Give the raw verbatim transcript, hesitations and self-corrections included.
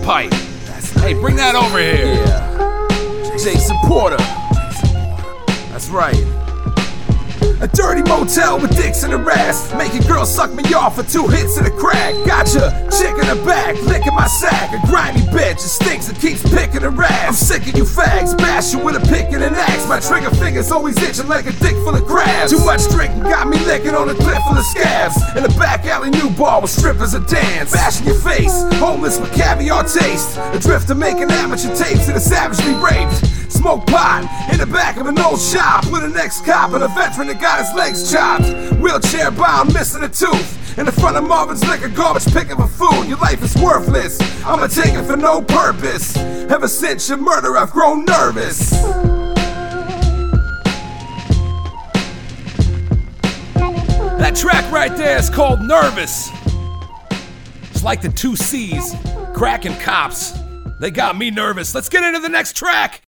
pipe. Hey, bring that over here. Yeah. Jason Porter. That's right. A dirty motel with dicks in the ass, making girls suck me off for two hits of the crack. Gotcha, chick in the back, licking my sack. A grimy bitch, it stinks and keeps picking her ass. I'm sick of you fags, bash you with a pick and an axe. My trigger finger's always itching like a dick full of crabs. Too much drinking got me licking on a cliff full of scabs. In the back alley new bar with strippers a dance. Bashing your face, homeless with caviar taste. Adrift to making amateur tapes that are savagely raped. Smoke pot in the back of an old shop with an ex-cop and a veteran that got his legs chopped. Wheelchair bound, missing a tooth. In the front of Marvin's liquor, garbage picking for food. Your life is worthless, I'ma take it for no purpose. Ever since your murder, I've grown nervous. That track right there is called Nervous. It's like the two C's, crack and cops. They got me nervous. Let's get into the next track.